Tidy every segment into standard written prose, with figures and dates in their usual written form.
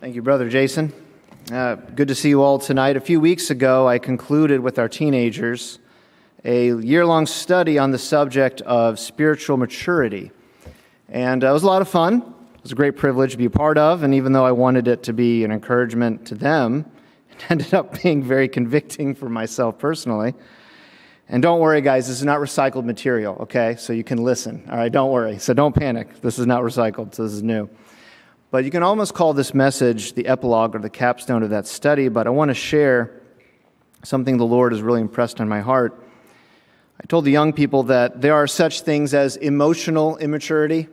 Thank you, Brother Jason. Good to see you all tonight. A few weeks ago, I concluded with our teenagers a year-long study on the subject of spiritual maturity. And it was a lot of fun. It was a great privilege to be a part of, and even though I wanted it to be an encouragement to them, it ended up being very convicting for myself personally. And don't worry, guys, this is not recycled material, okay? So you can listen, all right? Don't worry. So don't panic. This is not recycled, so this is new. But you can almost call this message the epilogue or the capstone of that study, but I want to share something the Lord has really impressed on my heart. I told the young people that there are such things as emotional immaturity.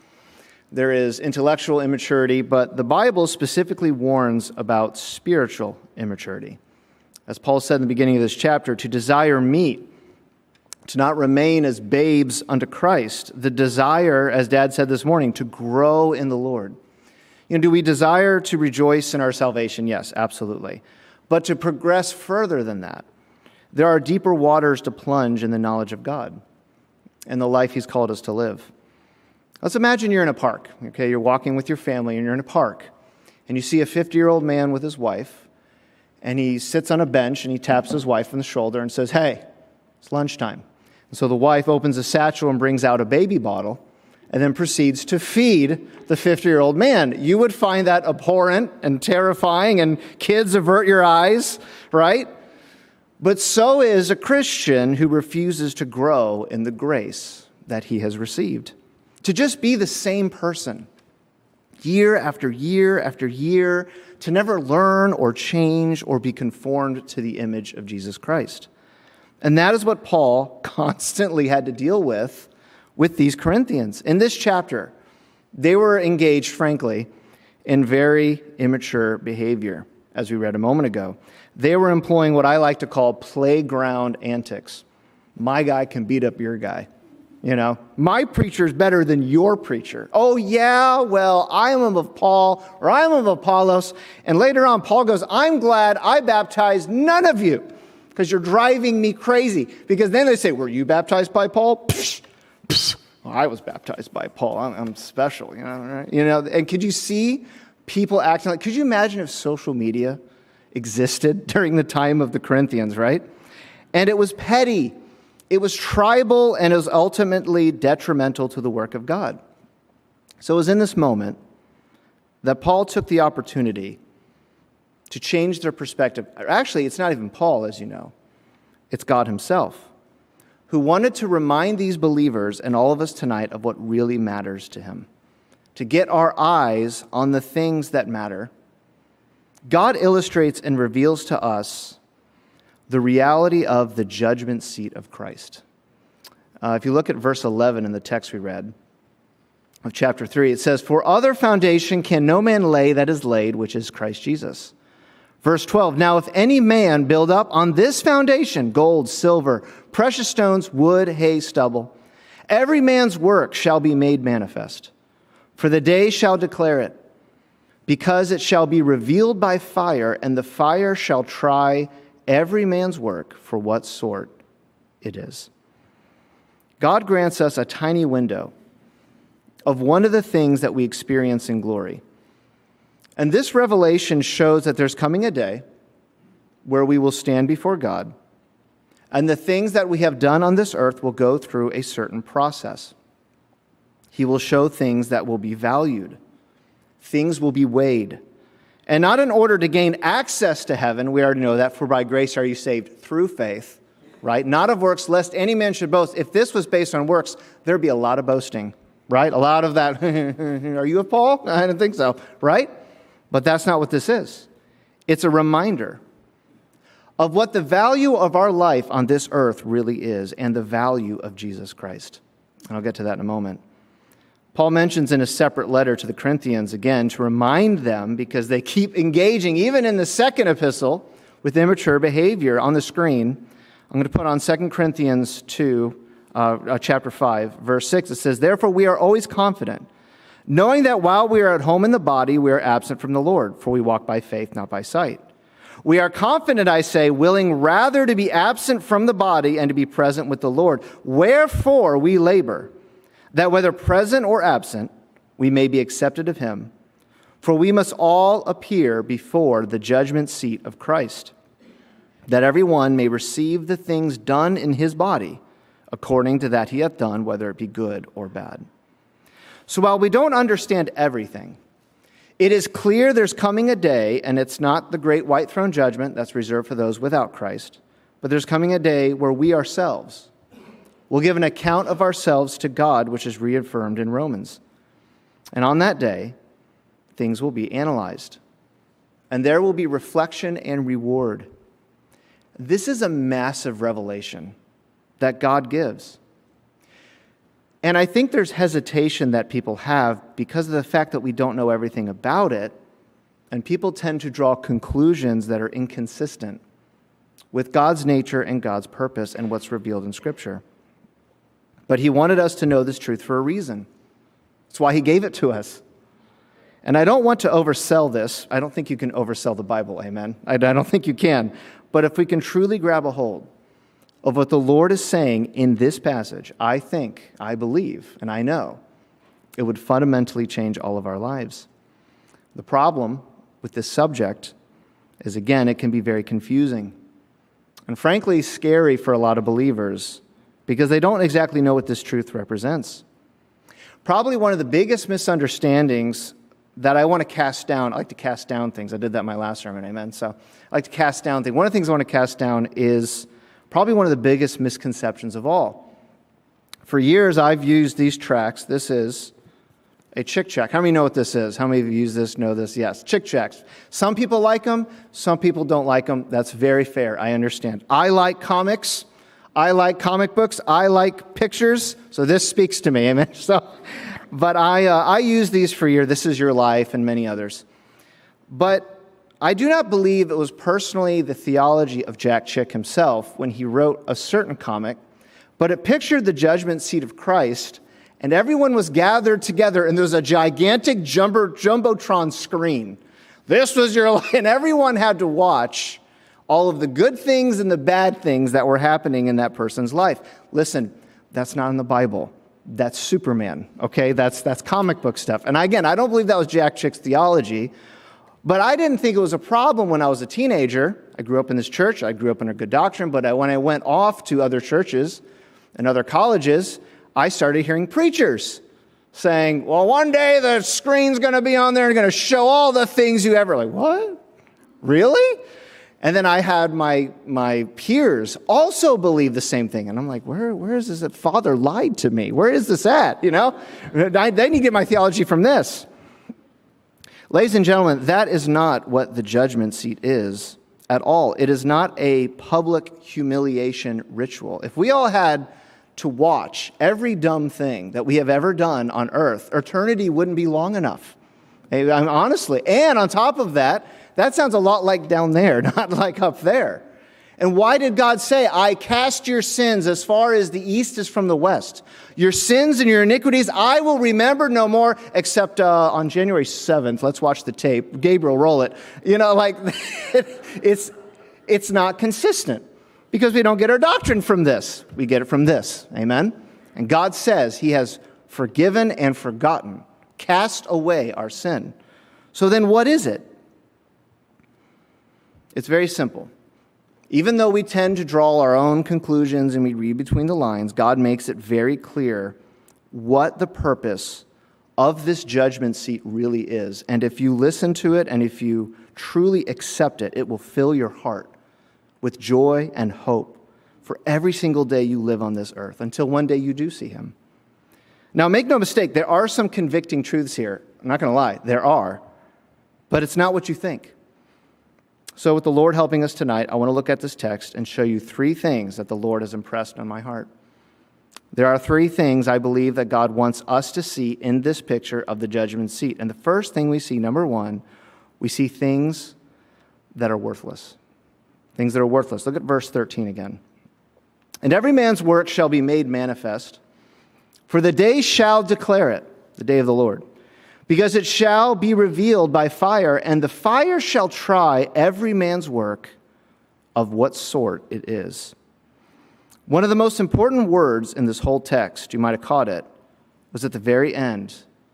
There is intellectual immaturity, but the Bible specifically warns about spiritual immaturity. As Paul said in the beginning of this chapter, to desire meat, to not remain as babes unto Christ, the desire, as Dad said this morning, to grow in the Lord. You know, do we desire to rejoice in our salvation? Yes, absolutely. But to progress further than that, there are deeper waters to plunge in the knowledge of God and the life He's called us to live. Let's imagine you're in a park, okay? You're walking with your family and you're in a park, and you see a 50-year-old man with his wife, and he sits on a bench and he taps his wife on the shoulder and says, "Hey, it's lunchtime." And so the wife opens a satchel and brings out a baby bottle, and then proceeds to feed the 50-year-old man. You would find that abhorrent and terrifying, and kids avert your eyes, right? But so is a Christian who refuses to grow in the grace that he has received. To just be the same person, year after year after year, to never learn or change or be conformed to the image of Jesus Christ. And that is what Paul constantly had to deal with these Corinthians. In this chapter, they were engaged, frankly, in very immature behavior, as we read a moment ago. They were employing what I like to call playground antics. My guy can beat up your guy. You know, my preacher's better than your preacher. Oh, yeah, well, I am of Paul, or I am of Apollos. And later on, Paul goes, "I'm glad I baptized none of you, because you're driving me crazy." Because then they say, "Were you baptized by Paul?" Psh. Well, I was baptized by Paul. I'm special, right? And could you see people acting like? Could you imagine if social media existed during the time of the Corinthians, right? And it was petty, it was tribal, and it was ultimately detrimental to the work of God. So it was in this moment that Paul took the opportunity to change their perspective. Actually, it's not even Paul, as you know. It's God Himself, who wanted to remind these believers and all of us tonight of what really matters to Him, to get our eyes on the things that matter. God illustrates and reveals to us the reality of the judgment seat of Christ. If you look at verse 11 in the text we read of chapter 3, it says, "For other foundation can no man lay that is laid, which is Christ Jesus." Verse 12, "Now if any man build up on this foundation, gold, silver, precious stones, wood, hay, stubble, every man's work shall be made manifest. For the day shall declare it, because it shall be revealed by fire, and the fire shall try every man's work for what sort it is." God grants us a tiny window of one of the things that we experience in glory. And this revelation shows that there's coming a day where we will stand before God, and the things that we have done on this earth will go through a certain process. He will show things that will be valued. Things will be weighed. And not in order to gain access to heaven, we already know that, for by grace are you saved through faith, right? Not of works, lest any man should boast. If this was based on works, there'd be a lot of boasting, right? A lot of that, "Are you of Paul?" I don't think so, right? But that's not what this is. It's a reminder of what the value of our life on this earth really is, and the value of Jesus Christ. And I'll get to that in a moment. Paul mentions in a separate letter to the Corinthians, again, to remind them, because they keep engaging, even in the second epistle, with immature behavior. On the screen, I'm going to put on 2 Corinthians 2, chapter 5, verse 6. It says, "Therefore we are always confident, knowing that while we are at home in the body, we are absent from the Lord, for we walk by faith, not by sight. We are confident, I say, willing rather to be absent from the body and to be present with the Lord. Wherefore we labor, that whether present or absent, we may be accepted of Him. For we must all appear before the judgment seat of Christ, that every one may receive the things done in his body, according to that he hath done, whether it be good or bad. So while we don't understand everything, it is clear there's coming a day, and it's not the great white throne judgment that's reserved for those without Christ, but there's coming a day where we ourselves will give an account of ourselves to God, which is reaffirmed in Romans. And on that day, things will be analyzed, and there will be reflection and reward. This is a massive revelation that God gives. And I think there's hesitation that people have because of the fact that we don't know everything about it, and people tend to draw conclusions that are inconsistent with God's nature and God's purpose and what's revealed in Scripture. But he wanted us to know this truth for a reason. That's why he gave it to us. And I don't want to oversell this. I don't think you can oversell the Bible, amen? I don't think you can. But if we can truly grab a hold of what the Lord is saying in this passage, I think, I believe, and I know, it would fundamentally change all of our lives. The problem with this subject is, again, it can be very confusing and frankly scary for a lot of believers because they don't exactly know what this truth represents. Probably one of the biggest misunderstandings that I want to cast down. I like to cast down things. I did that in my last sermon, amen? So I like to cast down things. One of the things I want to cast down is probably one of the biggest misconceptions of all. For years, I've used these tracts. This is a Chick tract. How many know what this is? How many of you use this, know this? Yes, Chick tracts. Some people like them. Some people don't like them. That's very fair. I understand. I like comics. I like comic books. I like pictures. So this speaks to me, amen? But I use these for years. This Is Your Life and many others. But I do not believe it was personally the theology of Jack Chick himself when he wrote a certain comic, but it pictured the judgment seat of Christ, and everyone was gathered together, and there was a gigantic jumbotron screen. This was your life, and everyone had to watch all of the good things and the bad things that were happening in that person's life. Listen, that's not in the Bible. That's Superman, okay? That's comic book stuff. And again, I don't believe that was Jack Chick's theology, but I didn't think it was a problem when I was a teenager. I grew up in this church. I grew up in a good doctrine, but when I went off to other churches and other colleges, I started hearing preachers saying, well, one day the screen's going to be on there and going to show all the things you ever... Like, what? Really? And then I had my peers also believe the same thing. And I'm like, where is this? That Father lied to me. Where is this at? You know, they need to get my theology from this. Ladies and gentlemen, that is not what the judgment seat is at all. It is not a public humiliation ritual. If we all had to watch every dumb thing that we have ever done on earth, eternity wouldn't be long enough. Honestly. And on top of that, that sounds a lot like down there, not like up there. And why did God say, I cast your sins as far as the east is from the west? Your sins and your iniquities I will remember no more, except on January 7th. Let's watch the tape. Gabriel, roll it. You know, like, it's not consistent because we don't get our doctrine from this. We get it from this. Amen? And God says he has forgiven and forgotten, cast away our sin. So then what is it? It's very simple. Even though we tend to draw our own conclusions and we read between the lines, God makes it very clear what the purpose of this judgment seat really is. And if you listen to it and if you truly accept it, it will fill your heart with joy and hope for every single day you live on this earth until one day you do see him. Now, make no mistake, there are some convicting truths here. I'm not going to lie, there are. But it's not what you think. So with the Lord helping us tonight, I want to look at this text and show you three things that the Lord has impressed on my heart. There are three things I believe that God wants us to see in this picture of the judgment seat. And the first thing we see, number one, we see things that are worthless. Things that are worthless. Look at verse 13 again. And every man's work shall be made manifest, for the day shall declare it, the day of the Lord. Because it shall be revealed by fire, and the fire shall try every man's work of what sort it is. One of the most important words in this whole text, you might have caught it, was at the very end.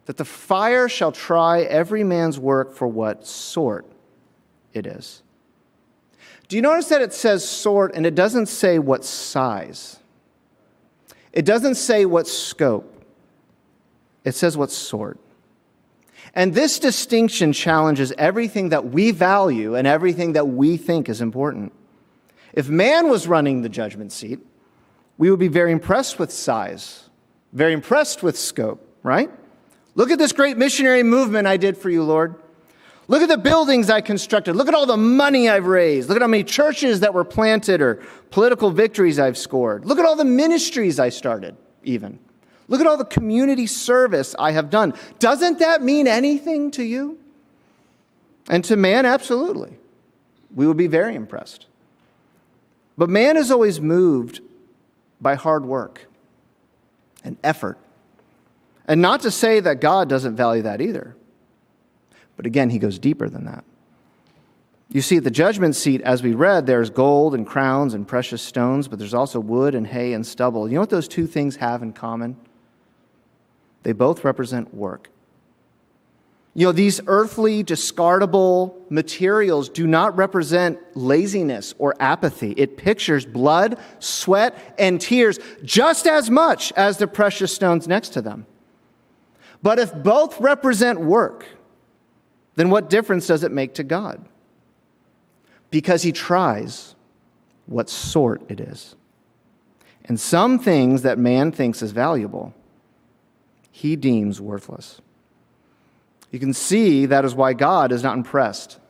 that the fire shall try every man's work for what sort it is. Do you notice that it says sort and it doesn't say what size? It doesn't say what scope. It says what sort. And this distinction challenges everything that we value and everything that we think is important. If man was running the judgment seat, we would be very impressed with size, very impressed with scope, right? Look at this great missionary movement I did for you, Lord. Look at the buildings I constructed. Look at all the money I've raised. Look at how many churches that were planted or political victories I've scored. Look at all the ministries I started, even. Look at all the community service I have done. Doesn't that mean anything to you? And to man, absolutely. We would be very impressed. But man is always moved by hard work and effort. And not to say that God doesn't value that either. But again, he goes deeper than that. You see, at the judgment seat, as we read, there's gold and crowns and precious stones, but there's also wood and hay and stubble. You know what those two things have in common? They both represent work. You know, these earthly, discardable materials do not represent laziness or apathy. It pictures blood, sweat, and tears just as much as the precious stones next to them. But if both represent work, then what difference does it make to God? Because he tries what sort it is. And some things that man thinks is valuable, he deems worthless. You can see that is why God is not impressed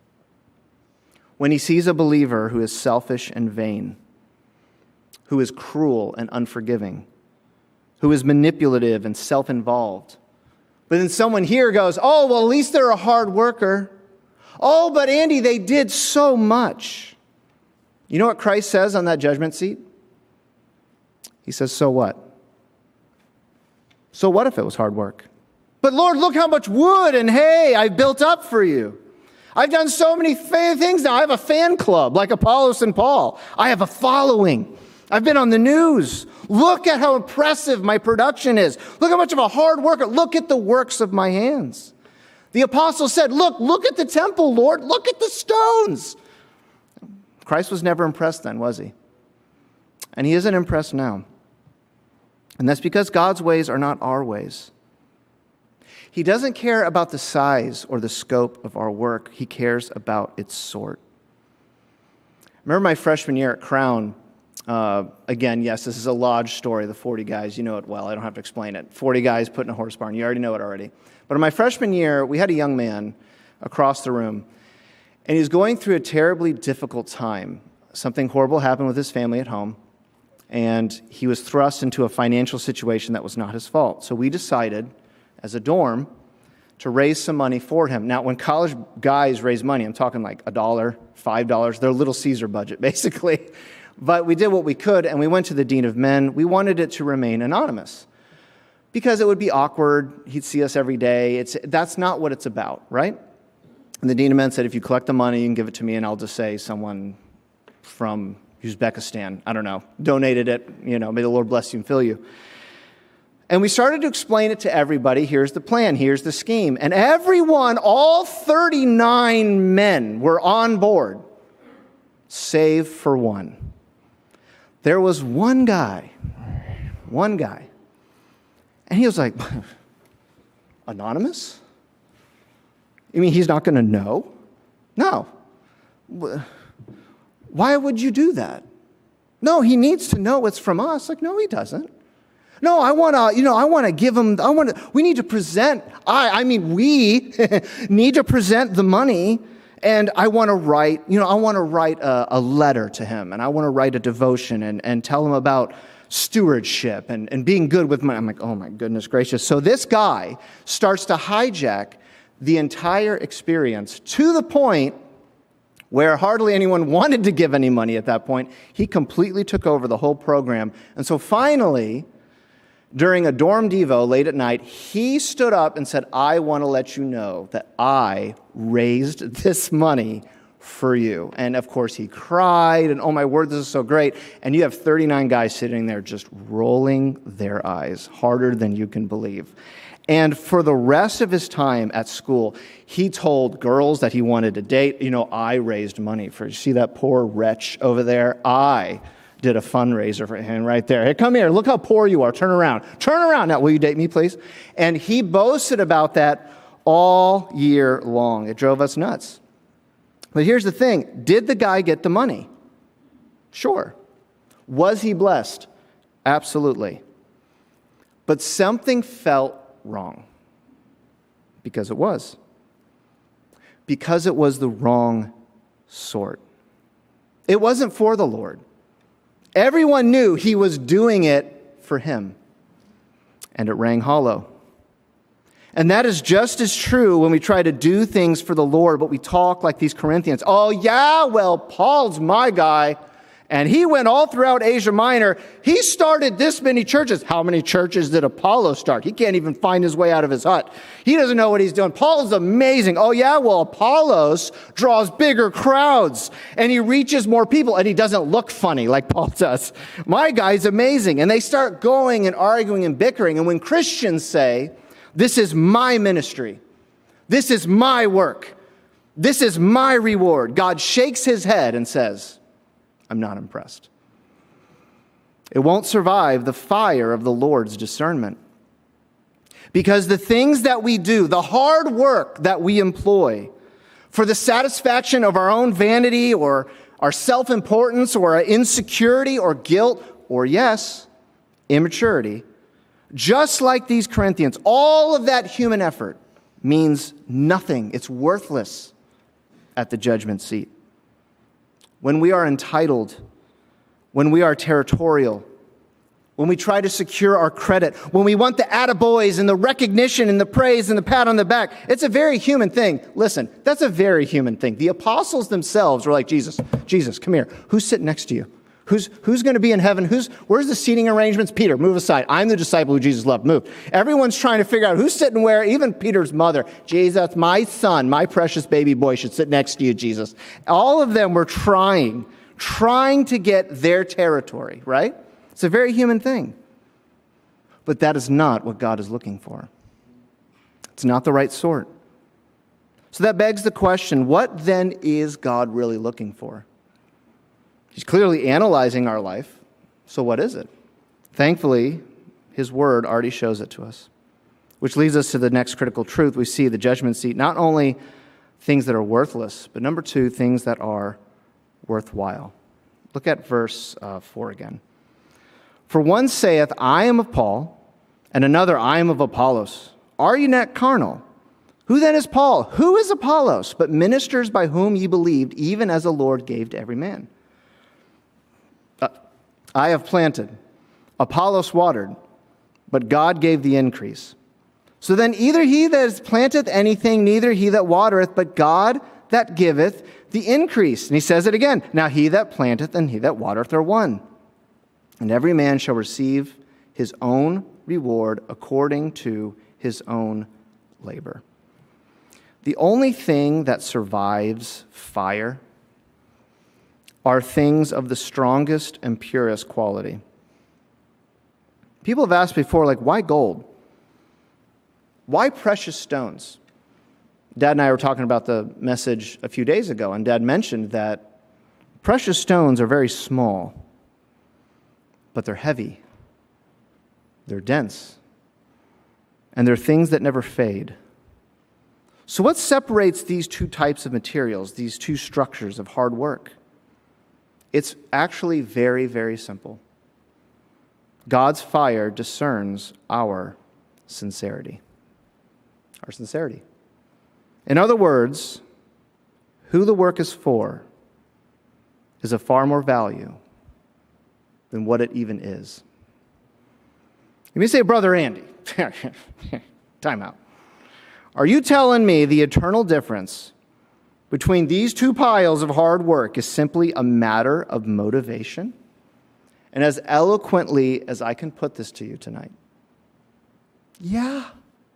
when he sees a believer who is selfish and vain, who is cruel and unforgiving, who is manipulative and self-involved. But then someone here goes, oh, well, at least they're a hard worker. Oh, but Andy, they did so much. You know what Christ says on that judgment seat? He says, so what? So what if it was hard work? But Lord, look how much wood and hay I've built up for you. I've done so many things now. I have a fan club like Apollos and Paul. I have a following. I've been on the news. Look at how impressive my production is. Look how much of a hard worker. Look at the works of my hands. The apostle said, look at the temple, Lord. Look at the stones. Christ was never impressed then, was he? And he isn't impressed now. And that's because God's ways are not our ways. He doesn't care about the size or the scope of our work. He cares about its sort. Remember my freshman year at Crown. Again, yes, this is a lodge story, the 40 guys. You know it well. I don't have to explain it. 40 guys put in a horse barn. You already know it already. But in my freshman year, we had a young man across the room, and he was going through a terribly difficult time. Something horrible happened with his family at home, and he was thrust into a financial situation that was not his fault. So we decided, as a dorm, to raise some money for him. Now, when college guys raise money, I'm talking like $1, $5, their Little Caesar budget, basically. But we did what we could, and we went to the Dean of Men. We wanted it to remain anonymous because it would be awkward. He'd see us every day. That's not what it's about, right? And the Dean of Men said, if you collect the money, you can give it to me, and I'll just say someone from Uzbekistan, I don't know, donated it. You know, may the Lord bless you and fill you. And we started to explain it to everybody. Here's the plan. Here's the scheme. And everyone, all 39 men were on board, save for one. There was one guy, and he was like, anonymous? You mean he's not going to know? No. Why would you do that? No, he needs to know it's from us. Like, no, he doesn't. No, I want to give him, we need to present, we need to present the money. And I want to write a letter to him, and I want to write a devotion and tell him about stewardship and being good with money. I'm like, oh my goodness gracious. So this guy starts to hijack the entire experience to the point where hardly anyone wanted to give any money at that point. He completely took over the whole program. And so finally, during a dorm devo late at night, he stood up and said, I want to let you know that I raised this money for you. And of course he cried and, oh my word, this is so great. And you have 39 guys sitting there just rolling their eyes harder than you can believe. And for the rest of his time at school, he told girls that he wanted to date, I raised money for, you see that poor wretch over there? I did a fundraiser for him right there. Hey, come here. Look how poor you are. Turn around. Turn around. Now, will you date me, please? And he boasted about that all year long. It drove us nuts. But here's the thing. Did the guy get the money? Sure. Was he blessed? Absolutely. But something felt wrong. Because it was. Because it was the wrong sort. It wasn't for the Lord. Everyone knew he was doing it for him. And it rang hollow. And that is just as true when we try to do things for the Lord, but we talk like these Corinthians. Oh, yeah, well, Paul's my guy. And he went all throughout Asia Minor. He started this many churches. How many churches did Apollos start? He can't even find his way out of his hut. He doesn't know what he's doing. Paul is amazing. Oh, yeah, well, Apollos draws bigger crowds. And he reaches more people. And he doesn't look funny like Paul does. My guy's amazing. And they start going and arguing and bickering. And when Christians say, this is my ministry, this is my work, this is my reward, God shakes his head and says, I'm not impressed. It won't survive the fire of the Lord's discernment. Because the things that we do, the hard work that we employ for the satisfaction of our own vanity or our self-importance or our insecurity or guilt or, yes, immaturity, just like these Corinthians, all of that human effort means nothing. It's worthless at the judgment seat. When we are entitled, when we are territorial, when we try to secure our credit, when we want the attaboys and the recognition and the praise and the pat on the back, it's a very human thing. Listen, that's a very human thing. The apostles themselves were like, Jesus, come here. Who's sitting next to you? Who's going to be in heaven? Where's the seating arrangements? Peter, move aside. I'm the disciple who Jesus loved. Move. Everyone's trying to figure out who's sitting where. Even Peter's mother. Jesus, my son, my precious baby boy should sit next to you, Jesus. All of them were trying to get their territory, right? It's a very human thing. But that is not what God is looking for. It's not the right sort. So that begs the question, what then is God really looking for? He's clearly analyzing our life. So what is it? Thankfully, his word already shows it to us. Which leads us to the next critical truth. We see the judgment seat, not only things that are worthless, but number 2, things that are worthwhile. Look at verse 4 again. For one saith, I am of Paul, and another, I am of Apollos. Are ye not carnal? Who then is Paul? Who is Apollos? But ministers by whom ye believed, even as the Lord gave to every man. I have planted, Apollos watered, but God gave the increase. So then either he that planteth anything, neither he that watereth, but God that giveth the increase. And he says it again. Now he that planteth and he that watereth are one. And every man shall receive his own reward according to his own labor. The only thing that survives fire are things of the strongest and purest quality. People have asked before, why gold? Why precious stones? Dad and I were talking about the message a few days ago, and Dad mentioned that precious stones are very small, but they're heavy, they're dense, and they're things that never fade. So what separates these two types of materials, these two structures of hard work? It's actually very, very simple. God's fire discerns our sincerity. Our sincerity. In other words, who the work is for is of far more value than what it even is. You may say, Brother Andy, time out. Are you telling me the eternal difference between these two piles of hard work is simply a matter of motivation? And as eloquently as I can put this to you tonight, yeah,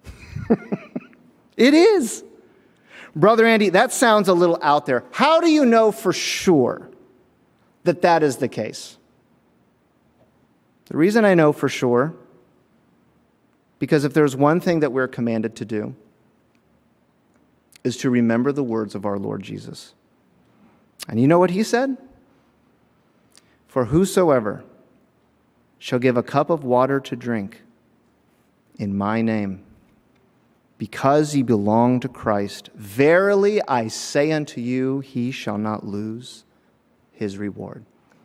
it is. Brother Andy, that sounds a little out there. How do you know for sure that that is the case? The reason I know for sure Because if there's one thing that we're commanded to do, is to remember the words of our Lord Jesus. And you know what he said? For whosoever shall give a cup of water to drink in my name, because ye belong to Christ, verily I say unto you, he shall not lose his reward.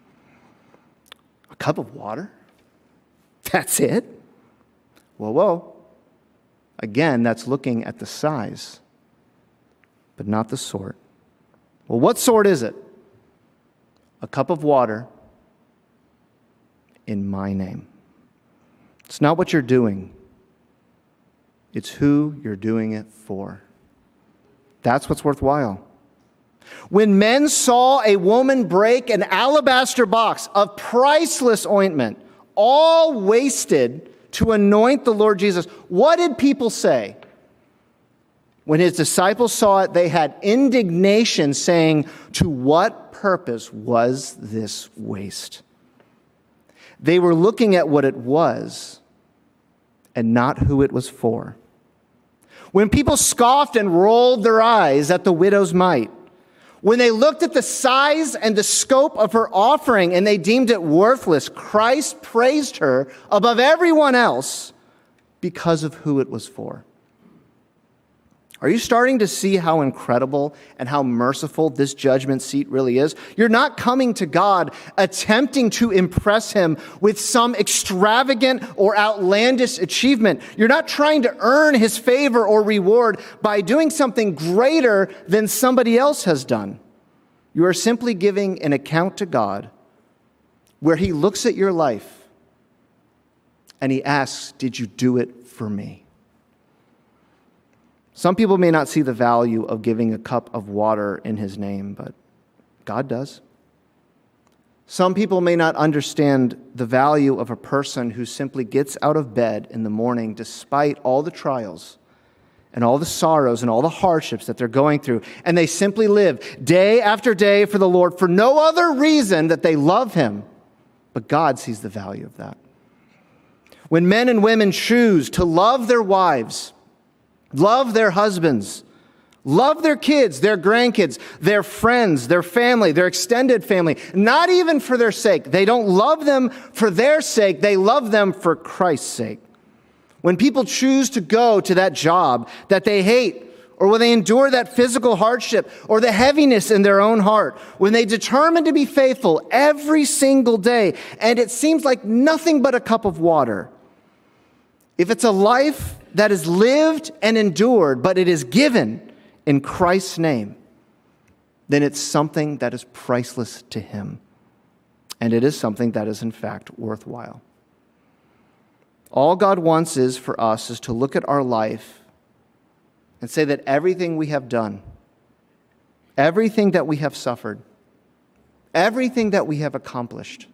A cup of water? That's it? Whoa. Again, that's looking at the size, but not the sort. Well, what sort is it? A cup of water in my name. It's not what you're doing. It's who you're doing it for. That's what's worthwhile. When men saw a woman break an alabaster box of priceless ointment, all wasted to anoint the Lord Jesus, what did people say? When his disciples saw it, they had indignation, saying, to what purpose was this waste? They were looking at what it was and not who it was for. When people scoffed and rolled their eyes at the widow's mite, when they looked at the size and the scope of her offering and they deemed it worthless, Christ praised her above everyone else because of who it was for. Are you starting to see how incredible and how merciful this judgment seat really is? You're not coming to God attempting to impress him with some extravagant or outlandish achievement. You're not trying to earn his favor or reward by doing something greater than somebody else has done. You are simply giving an account to God where he looks at your life and he asks, did you do it for me? Some people may not see the value of giving a cup of water in his name, but God does. Some people may not understand the value of a person who simply gets out of bed in the morning despite all the trials and all the sorrows and all the hardships that they're going through, and they simply live day after day for the Lord for no other reason that they love him, but God sees the value of that. When men and women choose to love their wives, love their husbands, love their kids, their grandkids, their friends, their family, their extended family, not even for their sake. They don't love them for their sake. They love them for Christ's sake. When people choose to go to that job that they hate, or when they endure that physical hardship or the heaviness in their own heart, when they determine to be faithful every single day, and it seems like nothing but a cup of water, if it's a life that is lived and endured, but it is given in Christ's name, then it's something that is priceless to him. And it is something that is in fact worthwhile. All God wants for us is to look at our life and say that everything we have done, everything that we have suffered, everything that we have accomplished,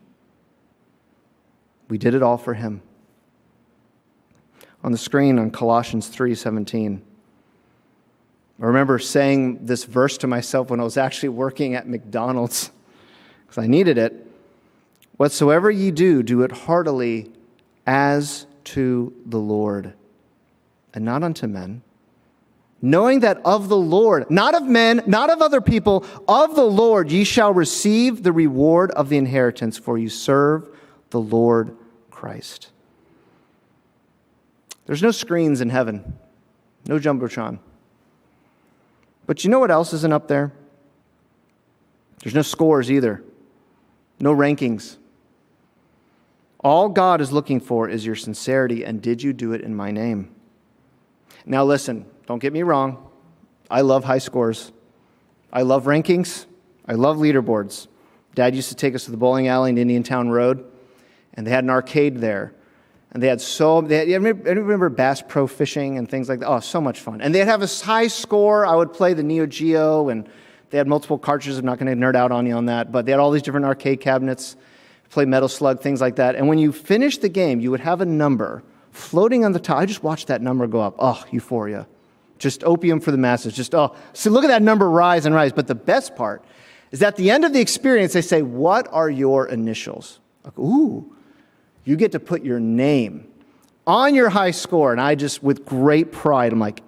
we did it all for him. On the screen on Colossians 3:17. I remember saying this verse to myself when I was actually working at McDonald's because I needed it. Whatsoever ye do, do it heartily as to the Lord and not unto men, knowing that of the Lord, not of men, not of other people, of the Lord ye shall receive the reward of the inheritance, for you serve the Lord Christ. There's no screens in heaven, no Jumbotron. But you know what else isn't up there? There's no scores either, no rankings. All God is looking for is your sincerity, and did you do it in my name? Now listen, don't get me wrong. I love high scores. I love rankings. I love leaderboards. Dad used to take us to the bowling alley in Indiantown Road, and they had an arcade there. And you remember Bass Pro Fishing and things like that? Oh, so much fun. And they'd have a high score. I would play the Neo Geo, and they had multiple cartridges. I'm not going to nerd out on you on that. But they had all these different arcade cabinets, play Metal Slug, things like that. And when you finished the game, you would have a number floating on the top. I just watched that number go up. Oh, euphoria. Just opium for the masses. So look at that number rise and rise. But the best part is at the end of the experience, they say, what are your initials? Like, ooh. You get to put your name on your high score. And I just, with great pride, I'm like,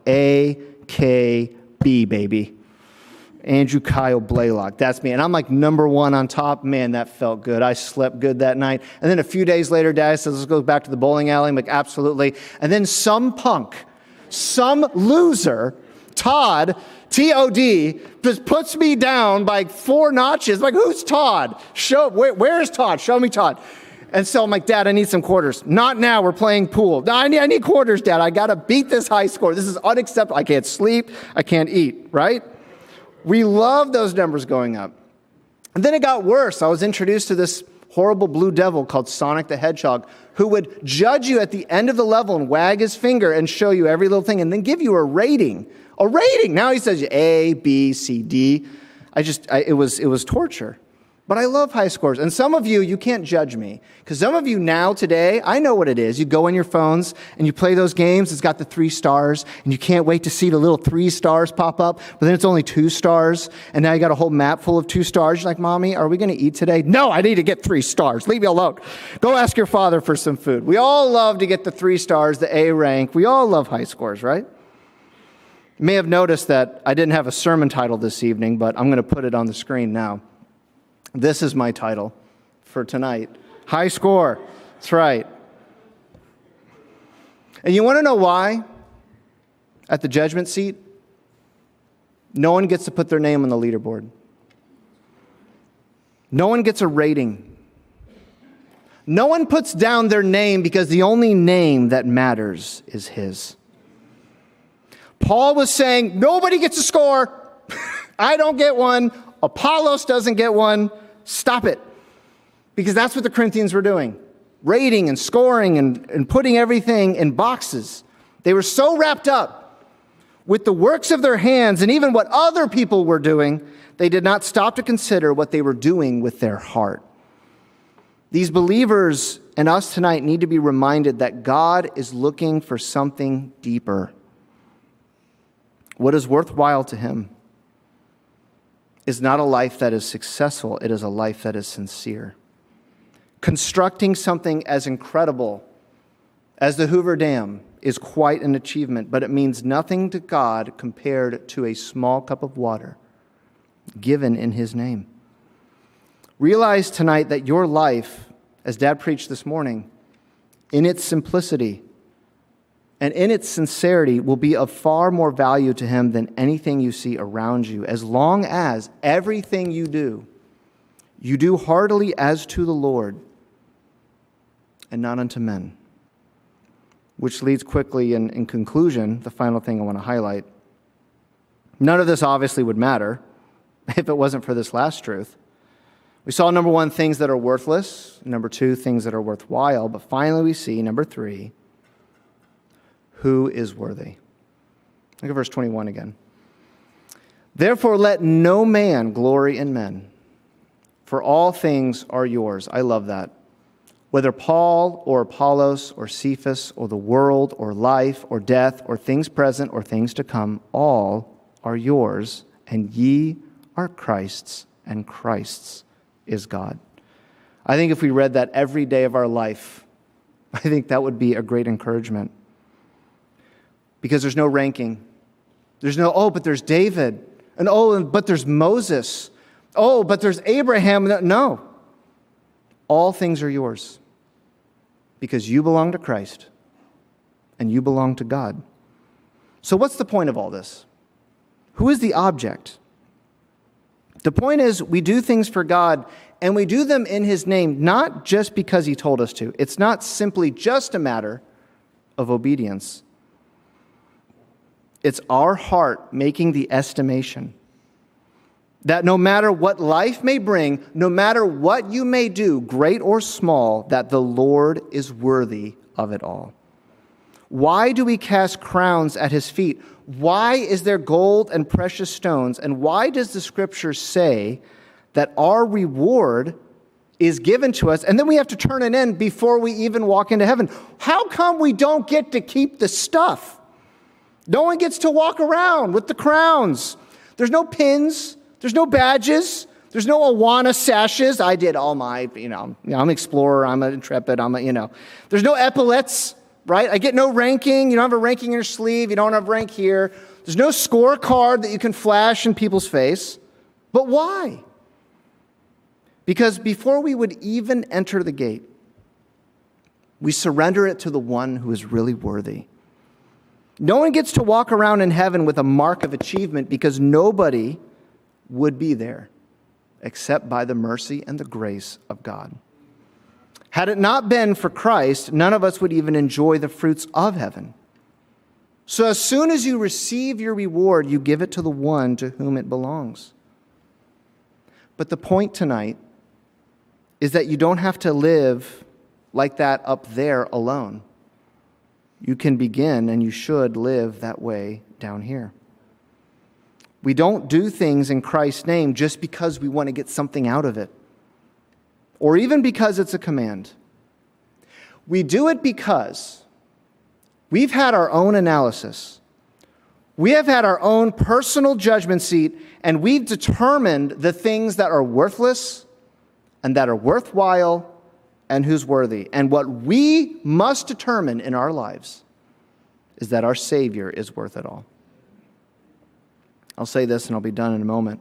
AKB, baby. Andrew Kyle Blaylock. That's me. And I'm like number one on top. Man, that felt good. I slept good that night. And then a few days later, Dad says, let's go back to the bowling alley. I'm like, absolutely. And then some punk, some loser, Todd, T-O-D, just puts me down by 4 notches. I'm like, who's Todd? Where's Todd? Show me Todd. And so I'm like, Dad, I need some quarters. Not now. We're playing pool. No, I need quarters, Dad. I got to beat this high score. This is unacceptable. I can't sleep. I can't eat, right? We love those numbers going up. And then it got worse. I was introduced to this horrible blue devil called Sonic the Hedgehog, who would judge you at the end of the level and wag his finger and show you every little thing and then give you a rating. A rating. Now he says A, B, C, D. It was torture. But I love high scores. And some of you can't judge me. Because some of you now, today, I know what it is. You go on your phones and you play those games. It's got the 3 stars. And you can't wait to see the little 3 stars pop up. But then it's only 2 stars. And now you got a whole map full of 2 stars. You're like, Mommy, are we going to eat today? No, I need to get 3 stars. Leave me alone. Go ask your father for some food. We all love to get the 3 stars, the A rank. We all love high scores, right? You may have noticed that I didn't have a sermon title this evening, but I'm going to put it on the screen now. This is my title for tonight. High score. That's right. And you want to know why? At the judgment seat, no one gets to put their name on the leaderboard. No one gets a rating. No one puts down their name because the only name that matters is his. Paul was saying, nobody gets a score. I don't get one. Apollos doesn't get one. Stop it. Because that's what the Corinthians were doing. Rating and scoring and putting everything in boxes. They were so wrapped up with the works of their hands and even what other people were doing, they did not stop to consider what they were doing with their heart. These believers and us tonight need to be reminded that God is looking for something deeper. What is worthwhile to him is not a life that is successful, it is a life that is sincere. Constructing something as incredible as the Hoover Dam is quite an achievement, but it means nothing to God compared to a small cup of water given in his name. Realize tonight that your life, as Dad preached this morning, in its simplicity and in its sincerity will be of far more value to him than anything you see around you, as long as everything you do heartily as to the Lord and not unto men. Which leads quickly in conclusion, the final thing I want to highlight. None of this obviously would matter if it wasn't for this last truth. We saw, number 1, things that are worthless. Number 2, things that are worthwhile. But finally we see, number 3, who is worthy. Look at verse 21 again. Therefore let no man glory in men, for all things are yours. I love that. Whether Paul or Apollos or Cephas or the world or life or death or things present or things to come, all are yours, and ye are Christ's, and Christ's is God. I think if we read that every day of our life, I think that would be a great encouragement. Because there's no ranking. There's no, but there's David. And but there's Moses. But there's Abraham. No. All things are yours. Because you belong to Christ. And you belong to God. So what's the point of all this? Who is the object? The point is we do things for God, and we do them in his name, not just because he told us to. It's not simply just a matter of obedience. It's our heart making the estimation that no matter what life may bring, no matter what you may do, great or small, that the Lord is worthy of it all. Why do we cast crowns at his feet? Why is there gold and precious stones? And why does the scripture say that our reward is given to us, and then we have to turn it in before we even walk into heaven? How come we don't get to keep the stuff? No one gets to walk around with the crowns. There's no pins. There's no badges. There's no Awana sashes. I did all my, I'm an explorer. I'm an intrepid. There's no epaulets. right? I get no ranking. You don't have a ranking in your sleeve. You don't have rank here. There's no scorecard that you can flash in people's face. But why? Because before we would even enter the gate, we surrender it to the one who is really worthy. No one gets to walk around in heaven with a mark of achievement because nobody would be there except by the mercy and the grace of God. Had it not been for Christ, none of us would even enjoy the fruits of heaven. So as soon as you receive your reward, you give it to the one to whom it belongs. But the point tonight is that you don't have to live like that up there alone. You can begin, and you should live that way down here. We don't do things in Christ's name just because we want to get something out of it, or even because it's a command. We do it because we've had our own analysis. We have had our own personal judgment seat, and we've determined the things that are worthless and that are worthwhile and who's worthy. And what we must determine in our lives is that our Savior is worth it all. I'll say this and I'll be done in a moment.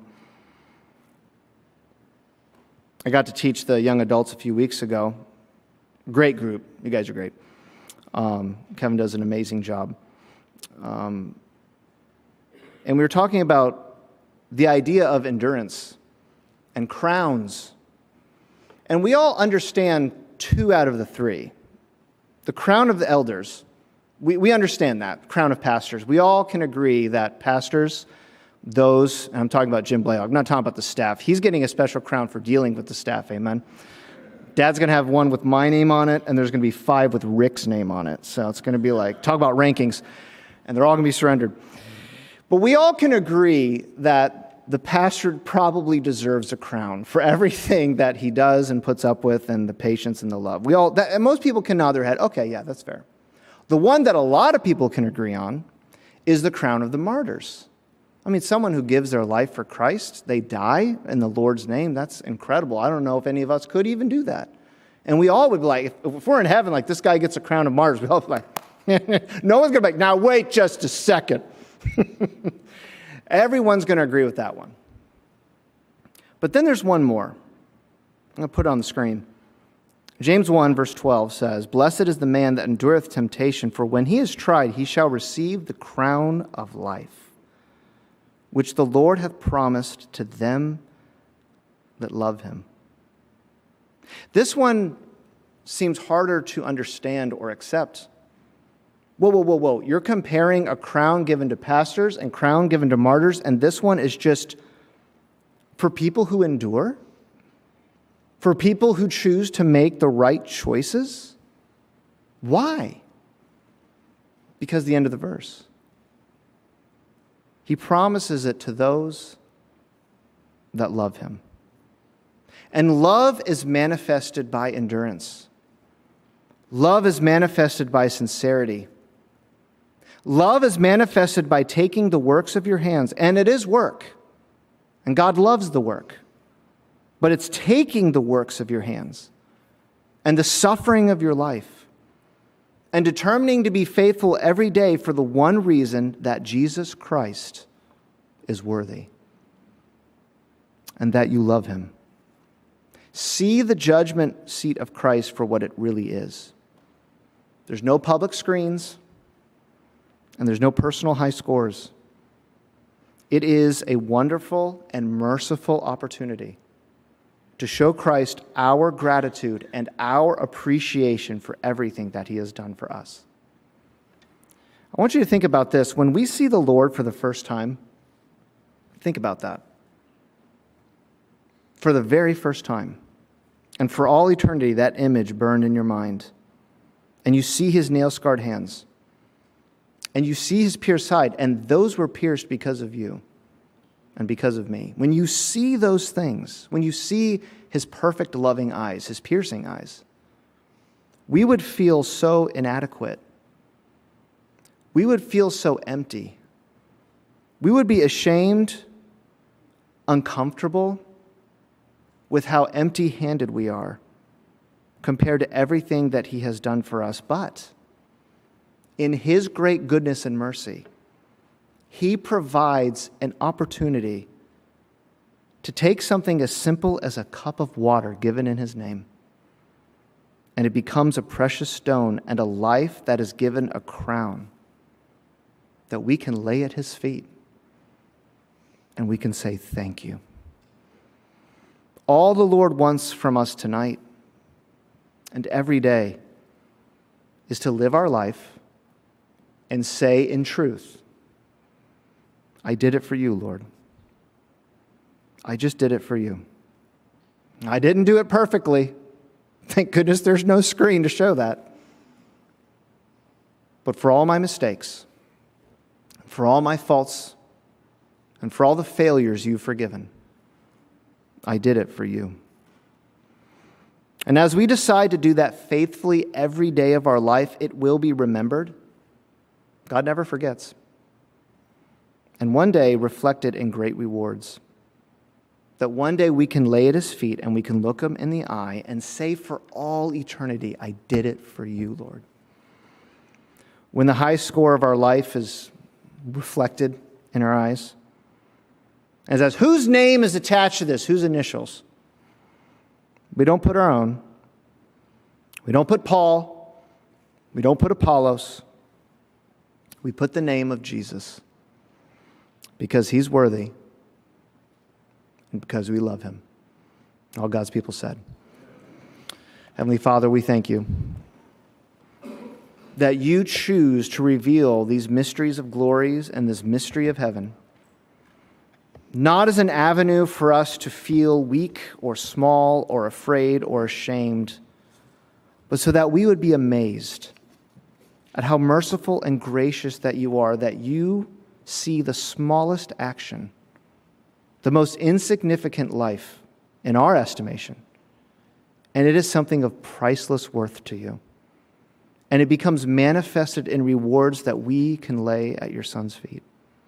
I got to teach the young adults a few weeks ago. Great group. You guys are great. Kevin does an amazing job. And we were talking about the idea of endurance and crowns. And we all understand 2 out of the 3. The crown of the elders, we understand that, crown of pastors. We all can agree that pastors, those, and I'm talking about Jim Blaylock, I'm not talking about the staff. He's getting a special crown for dealing with the staff, amen? Dad's going to have one with my name on it, and there's going to be 5 with Rick's name on it. So it's going to be like, talk about rankings, and they're all going to be surrendered. But we all can agree that the pastor probably deserves a crown for everything that he does and puts up with, and the patience and the love. And most people can nod their head, okay, yeah, that's fair. The one that a lot of people can agree on is the crown of the martyrs. I mean, someone who gives their life for Christ, they die in the Lord's name. That's incredible. I don't know if any of us could even do that. And we all would be like, if we're in heaven, like this guy gets a crown of martyrs, we all be like, no one's going to be like, now wait just a second. Everyone's going to agree with that one. But then there's one more. I'm going to put it on the screen. James 1, verse 12 says, "Blessed is the man that endureth temptation, for when he is tried, he shall receive the crown of life, which the Lord hath promised to them that love him." This one seems harder to understand or accept. Whoa. You're comparing a crown given to pastors and crown given to martyrs, and this one is just for people who endure? For people who choose to make the right choices? Why? Because the end of the verse. He promises it to those that love him. And love is manifested by endurance. Love is manifested by sincerity. Love is manifested by taking the works of your hands, and it is work, and God loves the work, but it's taking the works of your hands and the suffering of your life and determining to be faithful every day for the one reason that Jesus Christ is worthy and that you love him. See the judgment seat of Christ for what it really is. There's no public screens, and there's no personal high scores. It is a wonderful and merciful opportunity to show Christ our gratitude and our appreciation for everything that he has done for us. I want you to think about this. When we see the Lord for the first time, think about that. For the very first time, and for all eternity, that image burned in your mind. And you see his nail-scarred hands. And you see his pierced side, and those were pierced because of you and because of me. When you see those things, when you see his perfect loving eyes, his piercing eyes, we would feel so inadequate. We would feel so empty. We would be ashamed, uncomfortable with how empty-handed we are compared to everything that he has done for us. But in His great goodness and mercy, He provides an opportunity to take something as simple as a cup of water given in His name, and it becomes a precious stone and a life that is given a crown that we can lay at His feet and we can say, thank you. All the Lord wants from us tonight and every day is to live our life and say in truth, I did it for you, Lord. I just did it for you. I didn't do it perfectly. Thank goodness there's no screen to show that. But for all my mistakes, for all my faults, and for all the failures you've forgiven, I did it for you. And as we decide to do that faithfully every day of our life, it will be remembered. God never forgets. And one day reflected in great rewards. That one day we can lay at His feet and we can look Him in the eye and say for all eternity, I did it for you, Lord. When the high score of our life is reflected in our eyes, and says, whose name is attached to this? Whose initials? We don't put our own. We don't put Paul. We don't put Apollos. We put the name of Jesus because He's worthy and because we love Him. All God's people said. Heavenly Father, we thank you that you choose to reveal these mysteries of glories and this mystery of heaven, not as an avenue for us to feel weak or small or afraid or ashamed, but so that we would be amazed at how merciful and gracious that you are, that you see the smallest action, the most insignificant life in our estimation, and it is something of priceless worth to you. And it becomes manifested in rewards that we can lay at your Son's feet.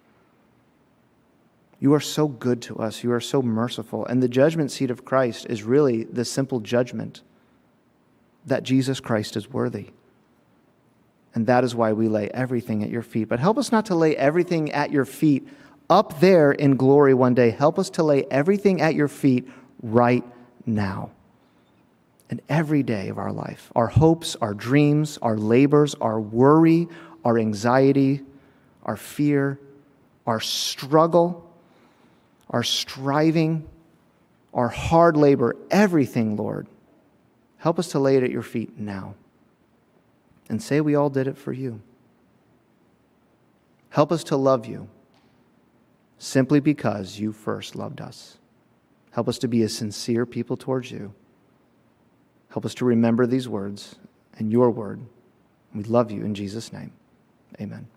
You are so good to us. You are so merciful. And the judgment seat of Christ is really the simple judgment that Jesus Christ is worthy. And that is why we lay everything at your feet. But help us not to lay everything at your feet up there in glory one day. Help us to lay everything at your feet right now. And every day of our life, our hopes, our dreams, our labors, our worry, our anxiety, our fear, our struggle, our striving, our hard labor, everything, Lord, help us to lay it at your feet now and say we all did it for you. Help us to love you simply because you first loved us. Help us to be a sincere people towards you. Help us to remember these words and your word. We love you in Jesus' name. Amen.